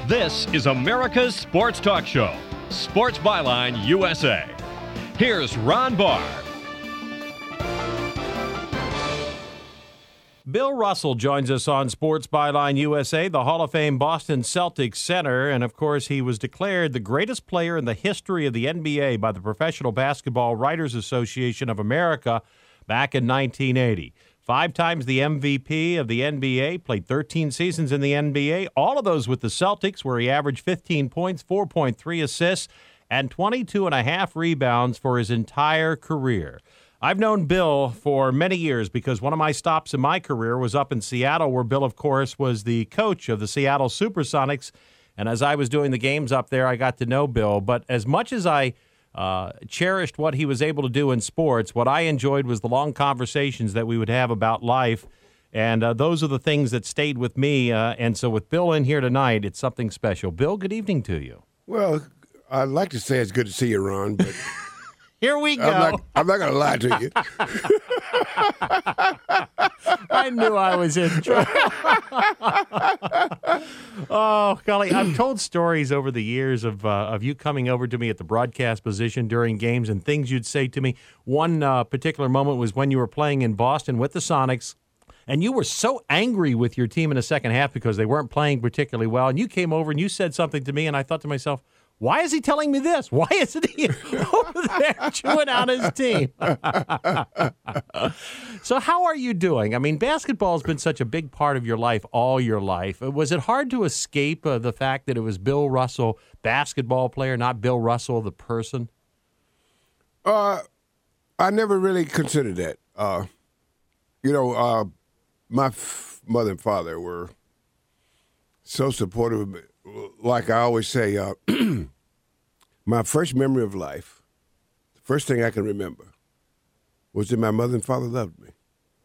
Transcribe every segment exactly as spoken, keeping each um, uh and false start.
This is America's Sports Talk Show, Sports Byline U S A. Here's Ron Barr. Bill Russell joins us on Sports Byline U S A, the Hall of Fame Boston Celtics center. And, of course, he was declared the greatest player in the history of the N B A by the Professional Basketball Writers Association of America back in nineteen eighty. Five times the M V P of the N B A, played thirteen seasons in the N B A, all of those with the Celtics, where he averaged fifteen points, four point three assists, and twenty-two and a half rebounds for his entire career. I've known Bill for many years because one of my stops in my career was up in Seattle, where Bill, of course, was the coach of the Seattle Supersonics. And as I was doing the games up there, I got to know Bill. But as much as I uh, cherished what he was able to do in sports, what I enjoyed was the long conversations that we would have about life. And uh, those are the things that stayed with me. Uh, and so with Bill in here tonight, it's something special. Bill, good evening to you. Well, I'd like to say it's good to see you, Ron, but here we go. I'm not, I'm not going to lie to you. I knew I was in trouble. Oh, golly. I've told stories over the years of uh, of you coming over to me at the broadcast position during games and things you'd say to me. One uh, particular moment was when you were playing in Boston with the Sonics, and you were so angry with your team in the second half because they weren't playing particularly well, and you came over and you said something to me, and I thought to myself, why is he telling me this? Why isn't he over there chewing out his team? So how are you doing? I mean, basketball has been such a big part of your life all your life. Was it hard to escape uh, the fact that it was Bill Russell, basketball player, not Bill Russell, the person? Uh, I never really considered that. Uh, you know, uh, my f- mother and father were so supportive of me. Like I always say, uh, my first memory of life, the first thing I can remember, was that my mother and father loved me.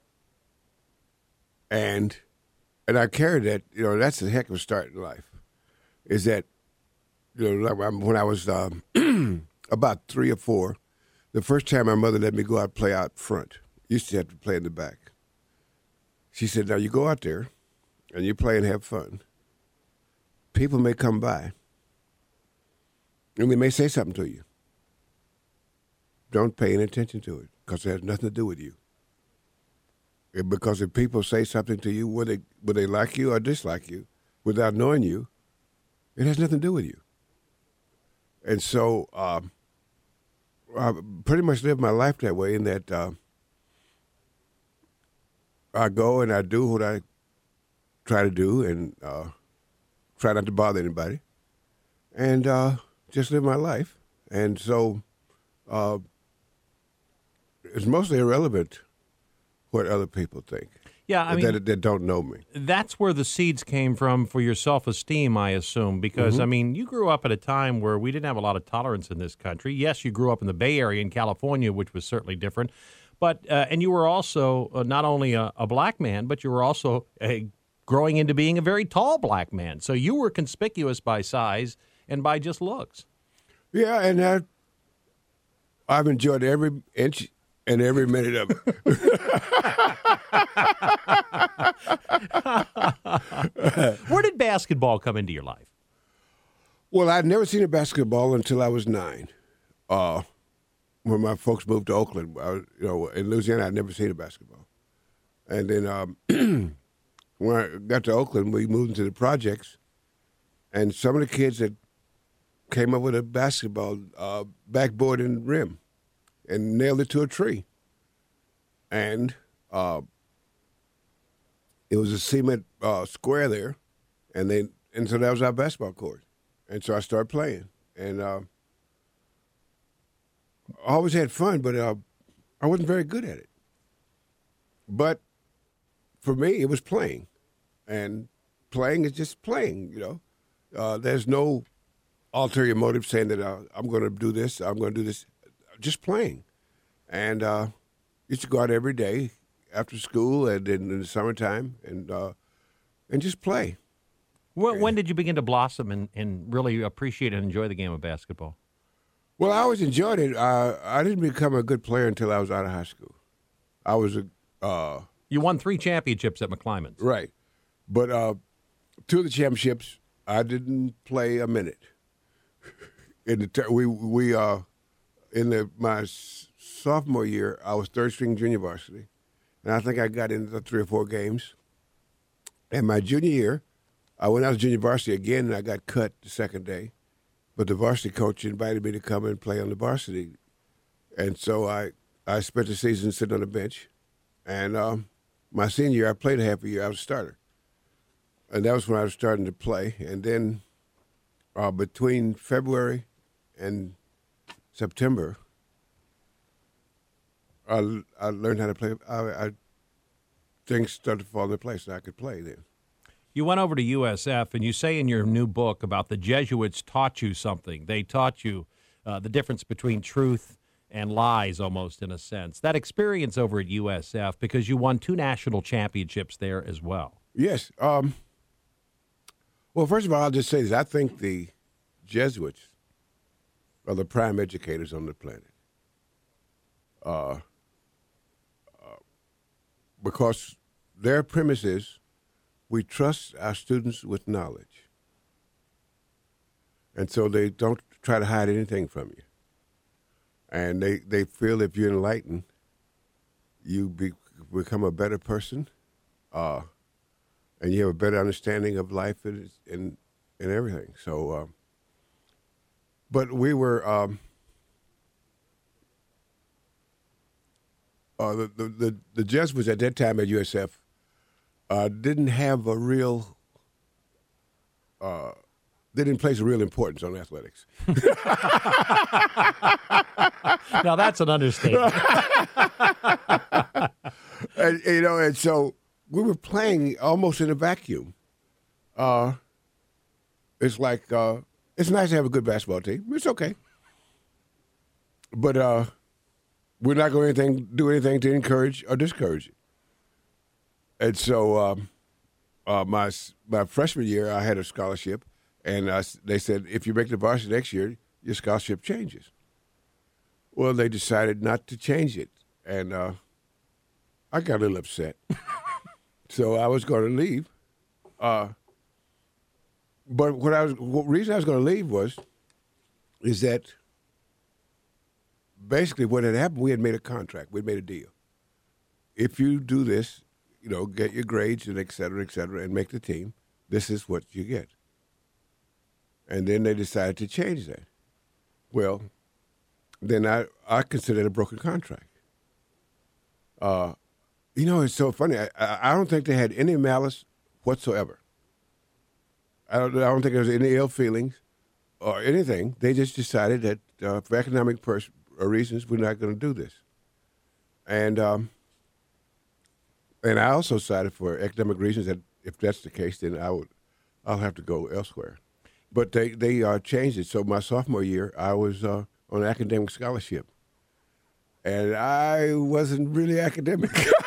And and I carried that, you know, that's a heck of a start in life, is that, you know, like when I was uh, about three or four, the first time my mother let me go out and play out front, used to have to play in the back. She said, now you go out there and you play and have fun. People may come by, and they may say something to you. Don't pay any attention to it, because it has nothing to do with you. It, because if people say something to you, whether they, whether they like you or dislike you, without knowing you, it has nothing to do with you. And so uh, I pretty much live my life that way, in that uh, I go and I do what I try to do, and uh, try not to bother anybody, and uh, just live my life. And so uh, it's mostly irrelevant what other people think. Yeah, I mean, that, that don't know me. That's where the seeds came from for your self-esteem, I assume, because, mm-hmm. I mean, you grew up at a time where we didn't have a lot of tolerance in this country. Yes, you grew up in the Bay Area in California, which was certainly different, but uh, and you were also uh, not only a, a black man, but you were also a growing into being a very tall black man. So you were conspicuous by size and by just looks. Yeah, and I, I've enjoyed every inch and every minute of it. Where did basketball come into your life? Well, I'd never seen a basketball until I was nine. Uh, when my folks moved to Oakland, I was, you know, in Louisiana, I'd never seen a basketball. And then um, when I got to Oakland, we moved into the projects, and some of the kids that came up with a basketball uh, backboard and rim and nailed it to a tree. And uh, it was a cement uh, square there, and they and so that was our basketball court. And so I started playing, and uh, I always had fun, but uh, I wasn't very good at it. But for me, it was playing. And playing is just playing, you know. Uh, there's no ulterior motive saying that uh, I'm going to do this, I'm going to do this. Just playing. And uh, used to go out every day after school and in, in the summertime and uh, and just play. When, when did you begin to blossom and, and really appreciate and enjoy the game of basketball? Well, I always enjoyed it. Uh, I didn't become a good player until I was out of high school. I was a... Uh, you won three championships at McClymonds. Right. But uh, two of the championships I didn't play a minute. In the ter- we we uh in the my s- sophomore year, I was third string junior varsity, and I think I got into three or four games. And my junior year, I went out to junior varsity again, and I got cut the second day. But the varsity coach invited me to come and play on the varsity, and so I I spent the season sitting on the bench. And um, my senior year, I played a half a year. I was a starter, and that was when I was starting to play. And then uh, between February and September, I, I learned how to play. I, I things started to fall into place, and I could play then. You went over to U S F, and you say in your new book about the Jesuits taught you something. They taught you uh, the difference between truth and lies, almost in a sense. That experience over at U S F, because you won two national championships there as well. Yes. Um, well, first of all, I'll just say this. I think the Jesuits are the prime educators on the planet. Uh, uh, because their premise is we trust our students with knowledge. And so they don't try to hide anything from you. And they, they feel if you're enlightened, you be, become a better person, uh, and you have a better understanding of life and and, and everything. So, uh, but we were um, uh, the, the the the Jesuits at that time at U S F uh, didn't have a real. Uh, They didn't place a real importance on athletics. Now, that's an understatement. and, you know, and so we were playing almost in a vacuum. Uh, it's like, uh, it's nice to have a good basketball team. It's okay. But uh, we're not going to anything, do anything to encourage or discourage it. And so um, uh, my my freshman year, I had a scholarship. And uh, they said, if you make the varsity next year, your scholarship changes. Well, they decided not to change it. And uh, I got a little upset. So I was going to leave. Uh, but what I was, what reason I was going to leave was, is that basically what had happened, we had made a contract. We had made a deal. If you do this, you know, get your grades and et cetera, et cetera, and make the team, this is what you get. And then they decided to change that. Well, then I, I consider it a broken contract. Uh, you know, it's so funny. I, I don't think they had any malice whatsoever. I don't, I don't think there was any ill feelings or anything. They just decided that uh, for economic pers- reasons, we're not going to do this. And um, and I also decided for economic reasons that if that's the case, then I would I'll have to go elsewhere. But they, they uh, changed it. So my sophomore year, I was uh, on an academic scholarship. And I wasn't really academic.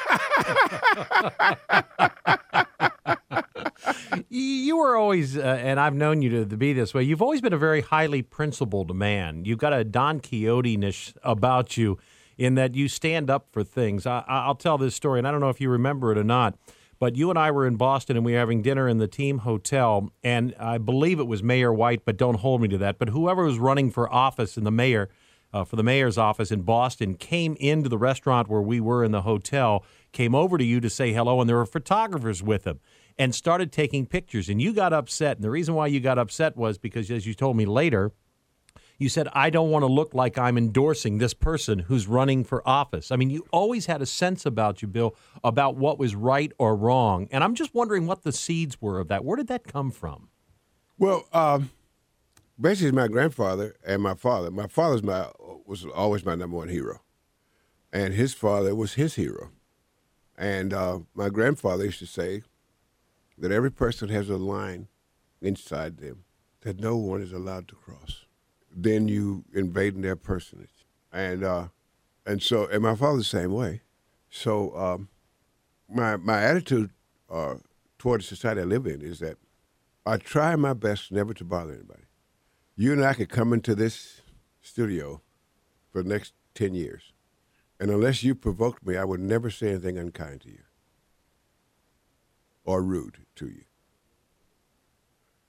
You were always, uh, and I've known you to, to be this way, you've always been a very highly principled man. You've got a Don Quixote-ness about you in that you stand up for things. I, I'll tell this story, and I don't know if you remember it or not. But you and I were in Boston, and we were having dinner in the team hotel, and I believe it was Mayor White, but don't hold me to that. But whoever was running for office in the mayor, uh, for the mayor's office in Boston, came into the restaurant where we were in the hotel, came over to you to say hello, and there were photographers with him, and started taking pictures. And you got upset, and the reason why you got upset was because, as you told me later, you said, I don't want to look like I'm endorsing this person who's running for office. I mean, you always had a sense about you, Bill, about what was right or wrong. And I'm just wondering what the seeds were of that. Where did that come from? Well, um, basically my grandfather and my father. My father's my was always my number one hero. And his father was his hero. And uh, my grandfather used to say that every person has a line inside them that no one is allowed to cross. Then you invading their personage. And uh, and so, and my father's the same way. So um, my my attitude uh, toward the society I live in is that I try my best never to bother anybody. You and I could come into this studio for the next ten years, and unless you provoked me, I would never say anything unkind to you or rude to you.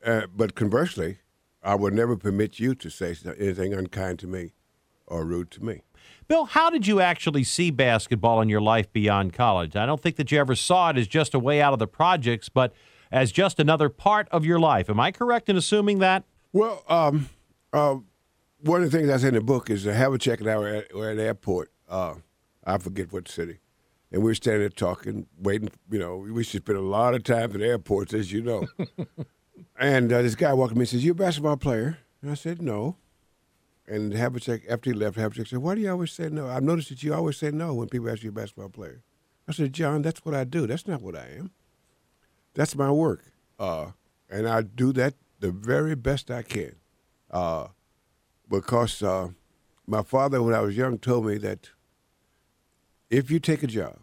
uh, but conversely, I would never permit you to say anything unkind to me or rude to me. Bill, how did you actually see basketball in your life beyond college? I don't think that you ever saw it as just a way out of the projects, but as just another part of your life. Am I correct in assuming that? Well, um, uh, one of the things I said in the book is to have a check and I were at, we're at the airport. Uh, I forget what city. And we were standing there talking, waiting. You know, we should spend a lot of time at the airports, as you know. And uh, this guy walked to me and says, "You a basketball player?" And I said, "No." And Havlicek, after he left, Havlicek said, "Why do you always say no? I've noticed that you always say no when people ask you a basketball player." I said, "John, that's what I do. That's not what I am. That's my work. Uh, and I do that the very best I can. Uh, because uh, my father, when I was young, told me that if you take a job,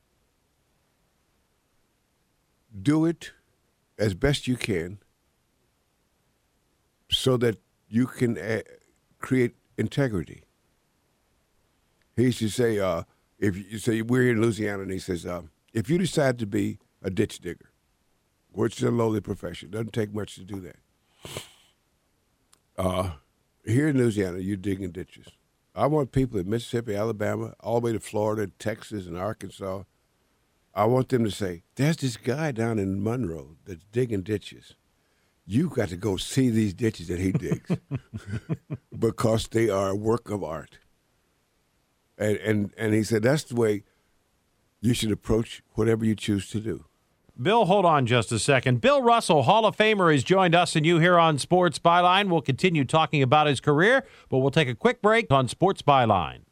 do it as best you can so that you can uh, create integrity." He used to say, uh, if you say we're here in Louisiana, and he says, uh, if you decide to be a ditch digger, which is a lowly profession, doesn't take much to do that. Uh, here in Louisiana, you're digging ditches. I want people in Mississippi, Alabama, all the way to Florida, Texas, and Arkansas. I want them to say, "There's this guy down in Monroe that's digging ditches. You got to go see these ditches that he digs because they are a work of art." And, and and he said that's the way you should approach whatever you choose to do. Bill, hold on just a second. Bill Russell, Hall of Famer, has joined us and you here on Sports Byline. We'll continue talking about his career, but we'll take a quick break on Sports Byline.